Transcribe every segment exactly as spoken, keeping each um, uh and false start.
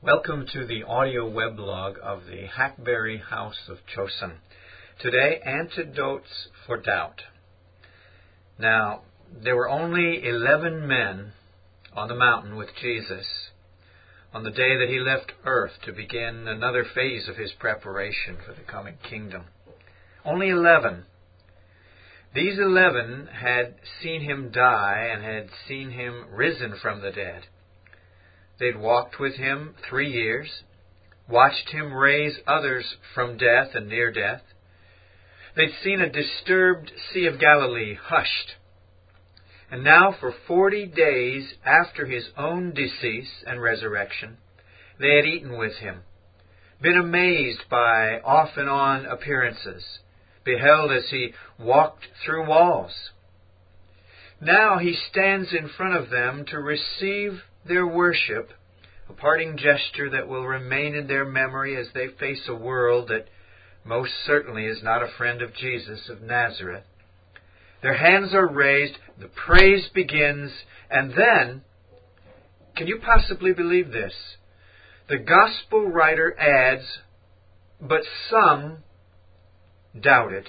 Welcome to the audio weblog of the Hackberry House of Chosun. Today, Antidotes for Doubt. Now, there were only eleven men on the mountain with Jesus on the day that he left earth to begin another phase of his preparation for the coming kingdom. Only eleven. These eleven had seen him die and had seen him risen from the dead. They'd walked with him three years, watched him raise others from death and near death. They'd seen a disturbed Sea of Galilee hushed. And now for forty days after his own decease and resurrection, they had eaten with him, been amazed by off and on appearances, beheld as he walked through walls. Now he stands in front of them to receive their worship, a parting gesture that will remain in their memory as they face a world that most certainly is not a friend of Jesus of Nazareth. Their hands are raised, the praise begins, and then, can you possibly believe this? The gospel writer adds, but some doubted.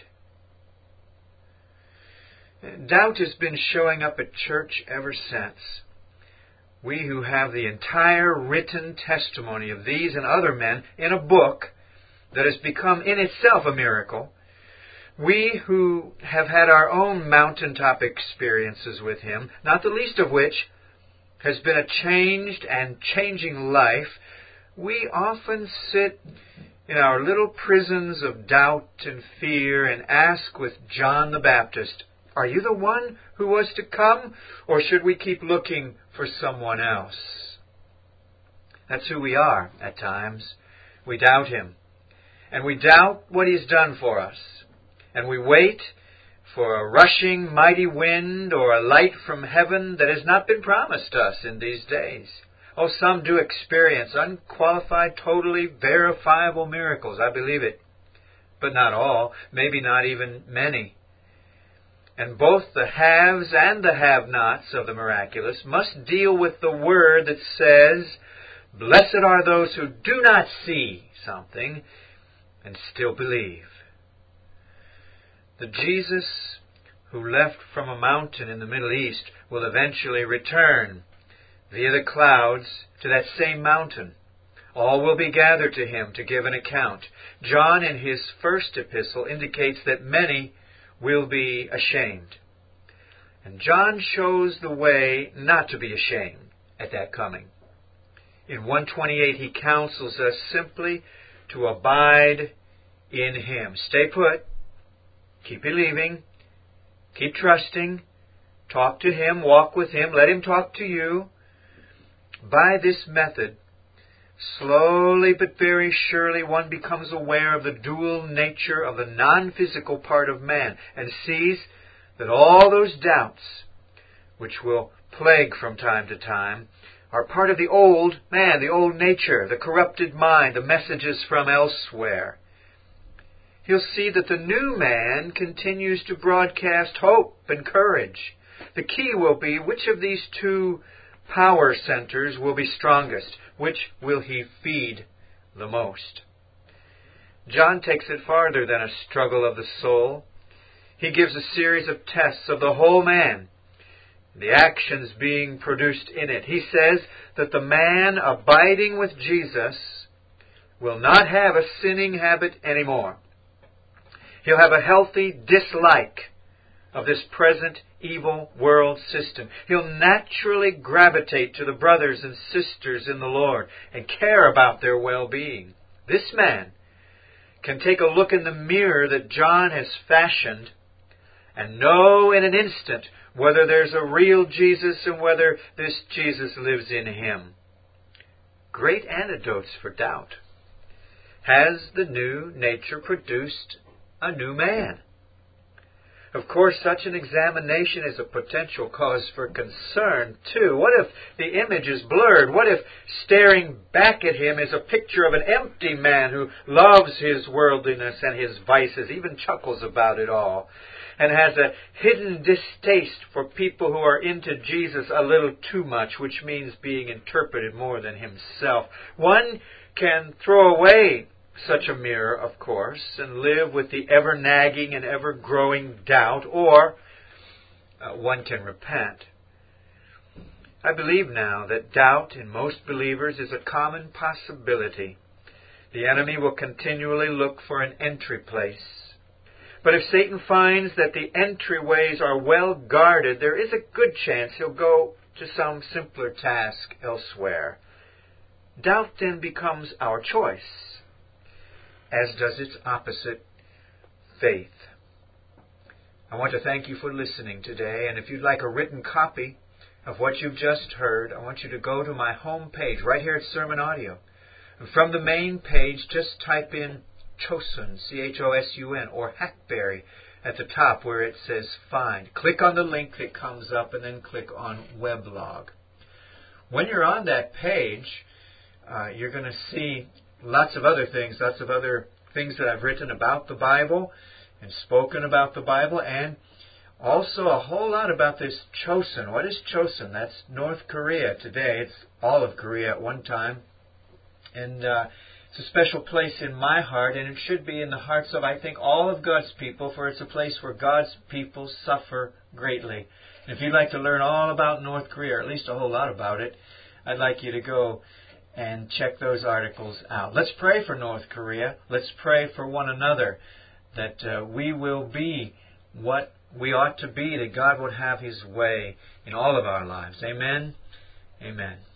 Doubt has been showing up at church ever since. We who have the entire written testimony of these and other men in a book that has become in itself a miracle, we who have had our own mountaintop experiences with him, not the least of which has been a changed and changing life, we often sit in our little prisons of doubt and fear and ask with John the Baptist, "Are you the one who was to come, or should we keep looking for someone else?" That's who we are at times. We doubt him. And we doubt what he's done for us. And we wait for a rushing mighty wind or a light from heaven that has not been promised us in these days. Oh, some do experience unqualified, totally verifiable miracles. I believe it. But not all. Maybe not even many. And both the haves and the have-nots of the miraculous must deal with the word that says, "Blessed are those who do not see something and still believe." The Jesus who left from a mountain in the Middle East will eventually return via the clouds to that same mountain. All will be gathered to him to give an account. John in his first epistle indicates that many will be ashamed. And John shows the way not to be ashamed at that coming. In one twenty-eight, he counsels us simply to abide in him. Stay put. Keep believing. Keep trusting. Talk to him. Walk with him. Let him talk to you. By this method, slowly but very surely one becomes aware of the dual nature of the non-physical part of man and sees that all those doubts which will plague from time to time are part of the old man, the old nature, the corrupted mind, the messages from elsewhere. He'll see that the new man continues to broadcast hope and courage. The key will be which of these two power centers will be strongest. Which will he feed the most? John takes it farther than a struggle of the soul. He gives a series of tests of the whole man, the actions being produced in it. He says that the man abiding with Jesus will not have a sinning habit anymore. He'll have a healthy dislike of this present evil world system. He'll naturally gravitate to the brothers and sisters in the Lord and care about their well-being. This man can take a look in the mirror that John has fashioned and know in an instant whether there's a real Jesus and whether this Jesus lives in him. Great antidotes for doubt. Has the new nature produced a new man? Of course, such an examination is a potential cause for concern, too. What if the image is blurred? What if staring back at him is a picture of an empty man who loves his worldliness and his vices, even chuckles about it all? and has a hidden distaste for people who are into Jesus a little too much, which means being interpreted more than himself. One can throw away such a mirror, of course, and live with the ever-nagging and ever-growing doubt, or uh, one can repent. I believe now that doubt in most believers is a common possibility. The enemy will continually look for an entry place. But if Satan finds that the entryways are well guarded, there is a good chance he'll go to some simpler task elsewhere. Doubt then becomes our choice, as does its opposite, faith. I want to thank you for listening today, and if you'd like a written copy of what you've just heard, I want you to go to my home page right here at Sermon Audio. And from the main page, just type in Chosun, C H O S U N, or Hackberry at the top where it says Find. Click on the link that comes up and then click on Weblog. When you're on that page, uh, you're going to see lots of other things, lots of other things that I've written about the Bible and spoken about the Bible, and also a whole lot about this Chosun. What is Chosun? That's North Korea today. It's all of Korea at one time. And uh, it's a special place in my heart, and it should be in the hearts of, I think, all of God's people, for it's a place where God's people suffer greatly. And if you'd like to learn all about North Korea, or at least a whole lot about it, I'd like you to go and check those articles out. Let's pray for North Korea. Let's pray for one another, that uh, we will be what we ought to be, that God would have His way in all of our lives. Amen. Amen.